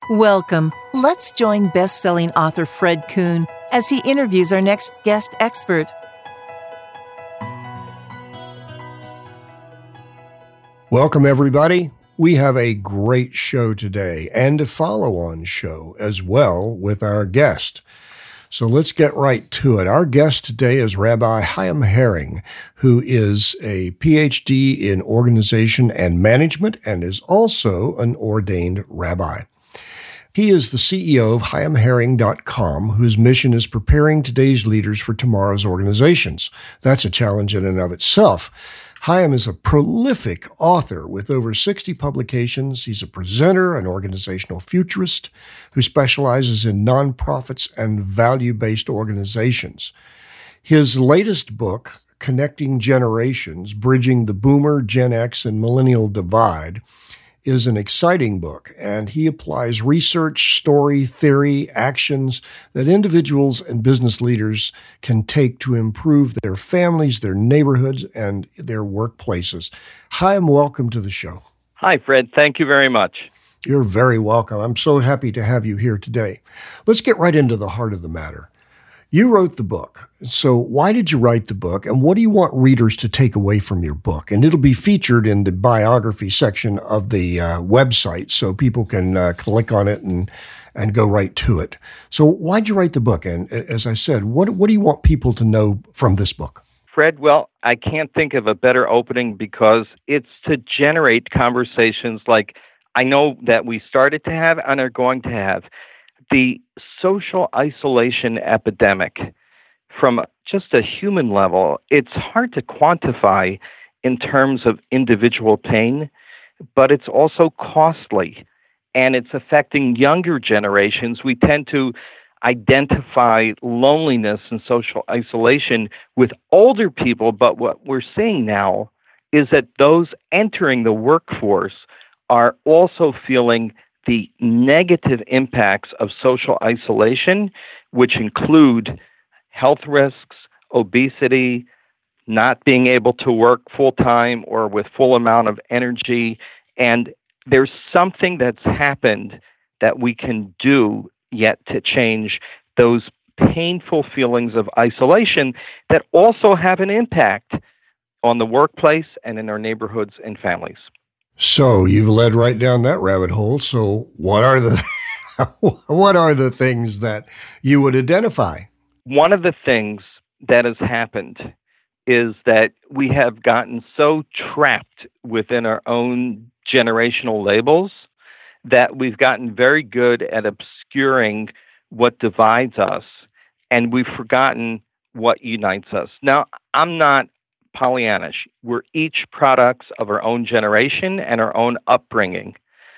Welcome. Let's join best-selling author Fred Kuhn as he interviews our next guest expert. Welcome, everybody. We have a great show today and a follow-on show as well with our guest. So let's get right to it. Our guest today is Rabbi Chaim Herring, who is a PhD in organization and management and is also an ordained rabbi. He is the CEO of chaimherring.com, whose mission is preparing today's leaders for tomorrow's organizations. That's a challenge in and of itself. Chaim is a prolific author with over 60 publications. He's a presenter, an organizational futurist who specializes in nonprofits and value-based organizations. His latest book, Connecting Generations, Bridging the Boomer, Gen X, and Millennial Divide, is an exciting book, and he applies research, story, theory, actions that individuals and business leaders can take to improve their families, their neighborhoods, and their workplaces. Chaim, welcome to the show. Hi, Fred. Thank you very much. You're very welcome. I'm so happy to have you here today. Let's get right into the heart of the matter. You wrote the book. So why did you write the book, and what do you want readers to take away from your book? And it'll be featured in the biography section of the website, so people can click on it and go right to it. So why'd you write the book? And as I said, what do you want people to know from this book? Fred, well, I can't think of a better opening because it's to generate conversations like I know that we started to have and are going to have. The social isolation epidemic, from just a human level, it's hard to quantify in terms of individual pain, but it's also costly, and it's affecting younger generations. We tend to identify loneliness and social isolation with older people, but what we're seeing now is that those entering the workforce are also feeling the negative impacts of social isolation, which include health risks, obesity, not being able to work full-time or with full amount of energy. And there's something that's happened that we can do yet to change those painful feelings of isolation that also have an impact on the workplace and in our neighborhoods and families. So you've led right down that rabbit hole. So what are the what are the things that you would identify? One of the things that has happened is that we have gotten so trapped within our own generational labels that we've gotten very good at obscuring what divides us, and we've forgotten what unites us. Now, I'm not Pollyannish. We're each products of our own generation and our own upbringing.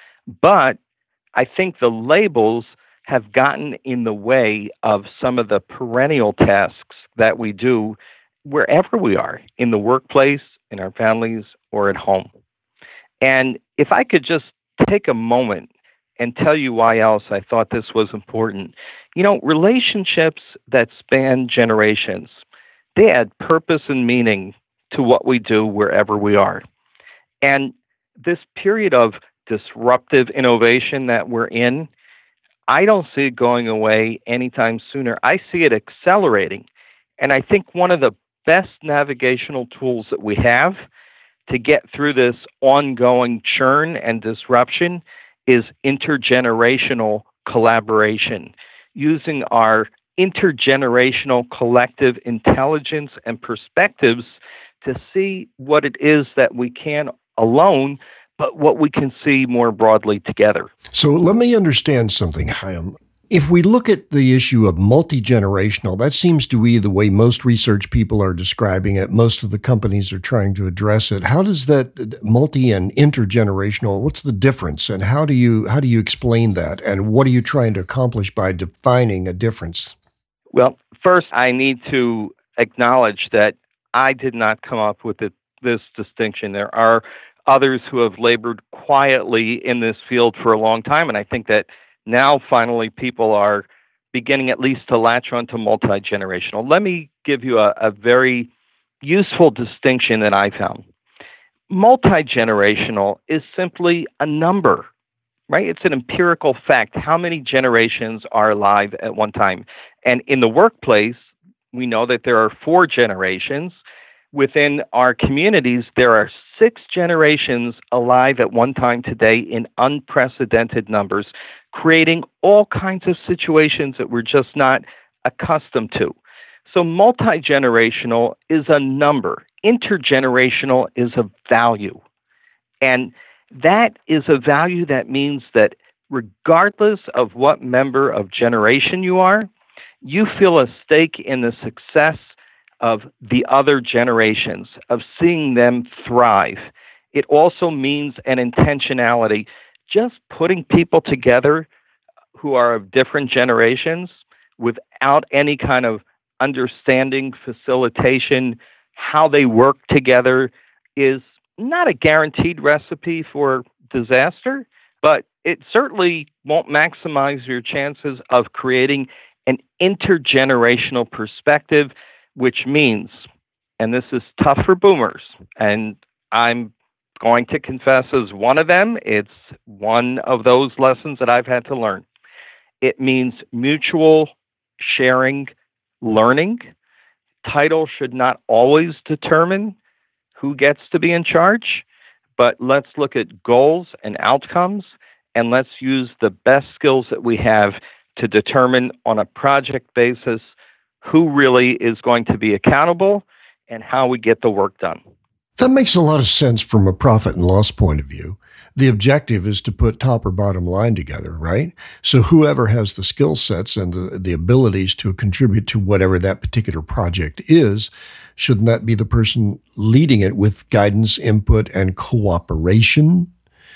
But I think the labels have gotten in the way of some of the perennial tasks that we do wherever we are, in the workplace, in our families, or at home. And if I could just take a moment and tell you why else I thought this was important. You know, relationships that span generations, they add purpose and meaning to what we do wherever we are. And this period of disruptive innovation that we're in, I don't see it going away anytime sooner. I see it accelerating. And I think one of the best navigational tools that we have to get through this ongoing churn and disruption is intergenerational collaboration, using our intergenerational collective intelligence and perspectives to see what it is that we can alone, but what we can see more broadly together. So let me understand something, Chaim. If we look at the issue of multi-generational, that seems to be the way most research people are describing it. Most of the companies are trying to address it. How does that multi and intergenerational, what's the difference, and how do you explain that, and what are you trying to accomplish by defining a difference? Well, first I need to acknowledge that I did not come up with this distinction. There are others who have labored quietly in this field for a long time, and I think that now finally people are beginning at least to latch onto multi-generational. Let me give you a very useful distinction that I found. Multi-generational is simply a number, right? It's an empirical fact. How many generations are alive at one time? And in the workplace, we know that there are 4 generations. Within our communities, there are 6 generations alive at one time today in unprecedented numbers, creating all kinds of situations that we're just not accustomed to. So multi-generational is a number. Intergenerational is a value. And that is a value that means that regardless of what member of generation you are, you feel a stake in the success of the other generations, of seeing them thrive. It also means an intentionality. Just putting people together who are of different generations without any kind of understanding, facilitation, how they work together is not a guaranteed recipe for disaster, but it certainly won't maximize your chances of creating an intergenerational perspective, which means, and this is tough for boomers, and I'm going to confess as one of them, it's one of those lessons that I've had to learn. It means mutual sharing, learning. Title should not always determine who gets to be in charge, but let's look at goals and outcomes, and let's use the best skills that we have to determine on a project basis who really is going to be accountable and how we get the work done. That makes a lot of sense from a profit and loss point of view. The objective is to put top or bottom line together, right? So whoever has the skill sets and the abilities to contribute to whatever that particular project is, shouldn't that be the person leading it with guidance, input, and cooperation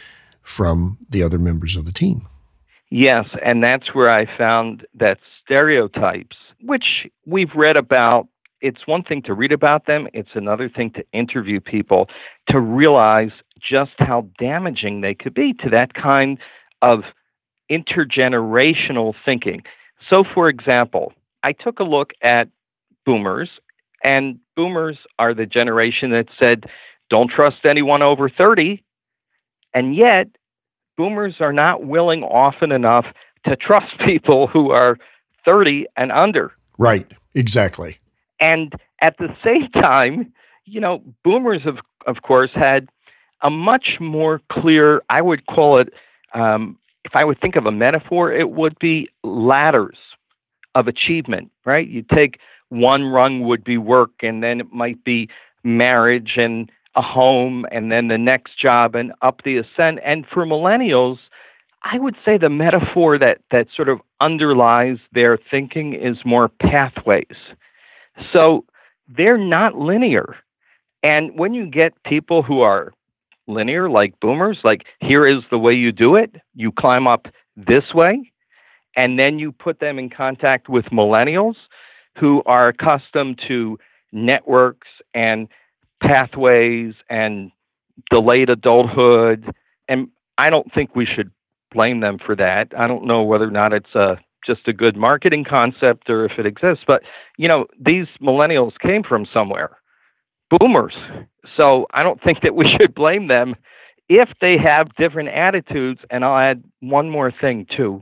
from the other members of the team? Yes, and that's where I found that stereotypes, which we've read about, it's one thing to read about them, it's another thing to interview people to realize just how damaging they could be to that kind of intergenerational thinking. So, for example, I took a look at boomers, and boomers are the generation that said, don't trust anyone over 30, and yet boomers are not willing often enough to trust people who are 30 and under. Right, exactly. And at the same time, boomers, of course, had a much more clear, I would call it, if I would think of a metaphor, it would be ladders of achievement, right? You take one rung would be work, and then it might be marriage and a home, and then the next job and up the ascent. And for millennials, I would say the metaphor that sort of underlies their thinking is more pathways. So they're not linear. And when you get people who are linear, like boomers, like here is the way you do it, you climb up this way, and then you put them in contact with millennials who are accustomed to networks and pathways and delayed adulthood. And I don't think we should blame them for that. I don't know whether or not it's just a good marketing concept or if it exists, but these millennials came from somewhere, boomers. So I don't think that we should blame them if they have different attitudes. And I'll add one more thing too.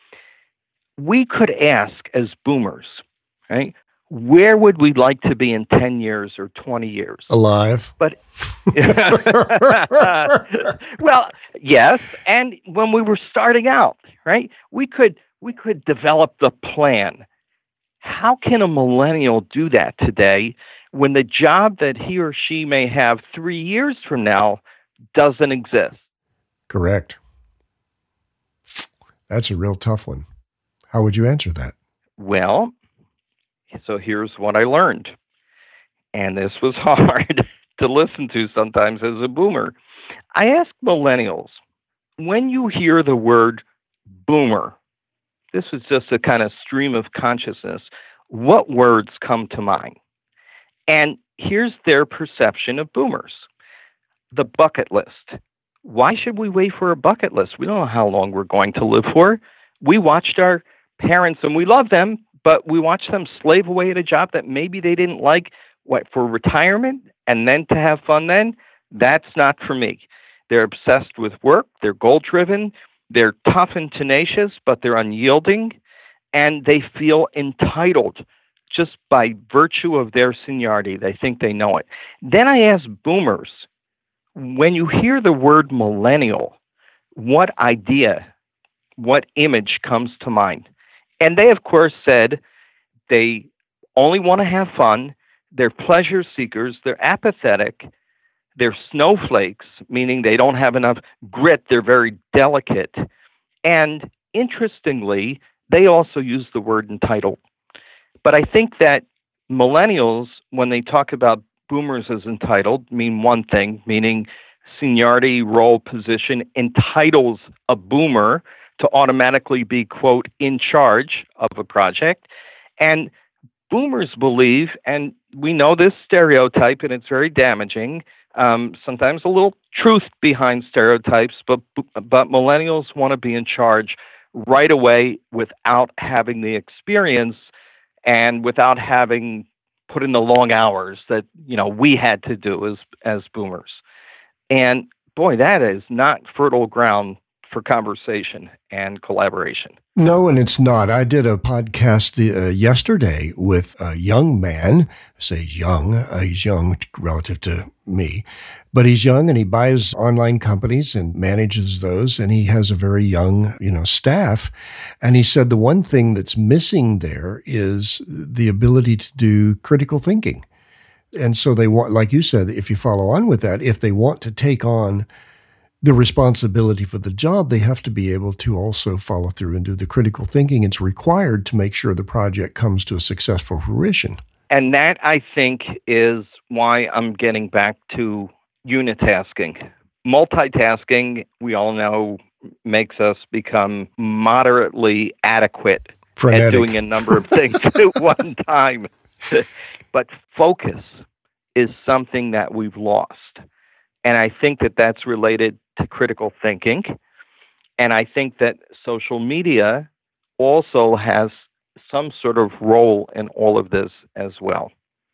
We could ask as boomers, right? Where would we like to be in 10 years or 20 years? Alive. But well, yes. And when we were starting out, right, we could develop the plan. How can a millennial do that today when the job that he or she may have 3 years from now doesn't exist? Correct. That's a real tough one. How would you answer that? Well, so here's what I learned. And this was hard to listen to sometimes as a boomer. I asked millennials, when you hear the word boomer, this is just a kind of stream of consciousness, what words come to mind? And here's their perception of boomers. The bucket list. Why should we wait for a bucket list? We don't know how long we're going to live for. We watched our parents, and we love them, but we watched them slave away at a job that maybe they didn't like, for retirement, and then to have fun then? That's not for me. They're obsessed with work. They're goal-driven. They're tough and tenacious, but they're unyielding, and they feel entitled just by virtue of their seniority. They think they know it. Then I asked boomers, when you hear the word millennial, what idea, what image comes to mind? And they, of course, said they only want to have fun, they're pleasure seekers, they're apathetic, they're snowflakes, meaning they don't have enough grit, they're very delicate. And interestingly, they also use the word entitled. But I think that millennials, when they talk about boomers as entitled, mean one thing, meaning seniority, role, position entitles a boomer to automatically be, quote, in charge of a project. And boomers believe, and we know this stereotype, and it's very damaging, sometimes a little truth behind stereotypes, but millennials want to be in charge right away without having the experience and without having put in the long hours that, we had to do as boomers. And boy, that is not fertile ground for conversation and collaboration. No, and it's not. I did a podcast yesterday with a young man. I say he's young relative to me, but he's young and he buys online companies and manages those, and he has a very young, staff. And he said the one thing that's missing there is the ability to do critical thinking. And so they want, like you said, if you follow on with that, if they want to take on the responsibility for the job, they have to be able to also follow through and do the critical thinking. It's required to make sure the project comes to a successful fruition. And that, I think, is why I'm getting back to unitasking. Multitasking, we all know, makes us become moderately adequate at doing a number of things at one time. But focus is something that we've lost. And I think that that's related to critical thinking. And I think that social media also has some sort of role in all of this as well.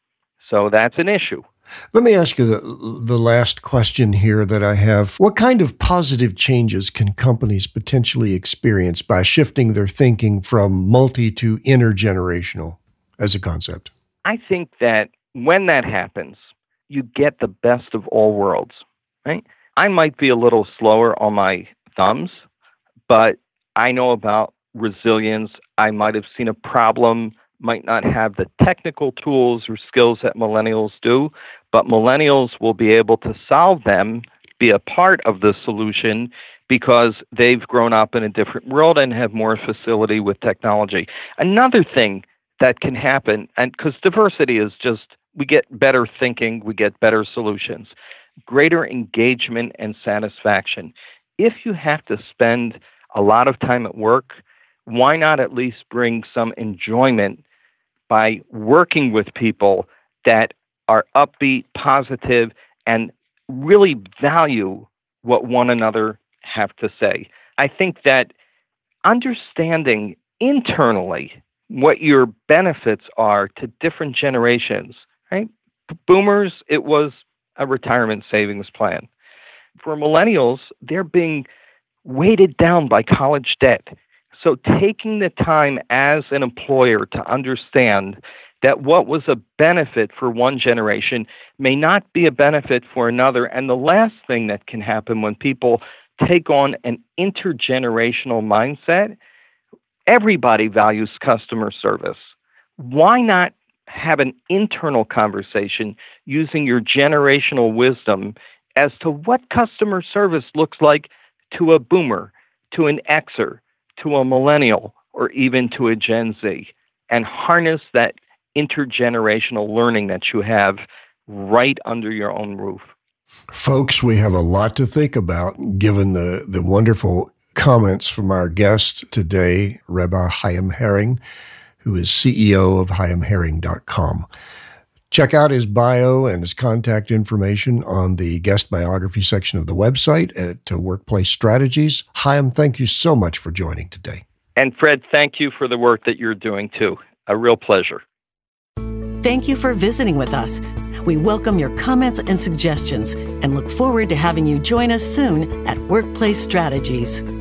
So that's an issue. Let me ask you the last question here that I have. What kind of positive changes can companies potentially experience by shifting their thinking from multi to intergenerational as a concept? I think that when that happens, you get the best of all worlds, right? I might be a little slower on my thumbs, but I know about resilience. I might have seen a problem, might not have the technical tools or skills that millennials do, but millennials will be able to solve them, be a part of the solution because they've grown up in a different world and have more facility with technology. Another thing that can happen, and because diversity is just, we get better thinking, we get better solutions, greater engagement and satisfaction. If you have to spend a lot of time at work, why not at least bring some enjoyment by working with people that are upbeat, positive, and really value what one another have to say? I think that understanding internally what your benefits are to different generations, right? Boomers, it was a retirement savings plan. For millennials, they're being weighted down by college debt. So taking the time as an employer to understand that what was a benefit for one generation may not be a benefit for another. And the last thing that can happen when people take on an intergenerational mindset, everybody values customer service. Why not have an internal conversation using your generational wisdom as to what customer service looks like to a boomer, to an Xer, to a millennial, or even to a Gen Z, and harness that intergenerational learning that you have right under your own roof. Folks, we have a lot to think about given the wonderful comments from our guest today, Rebbe Chaim Herring, who is CEO of chaimherring.com. Check out his bio and his contact information on the guest biography section of the website at Workplace Strategies. Chaim, thank you so much for joining today. And Fred, thank you for the work that you're doing too. A real pleasure. Thank you for visiting with us. We welcome your comments and suggestions and look forward to having you join us soon at Workplace Strategies.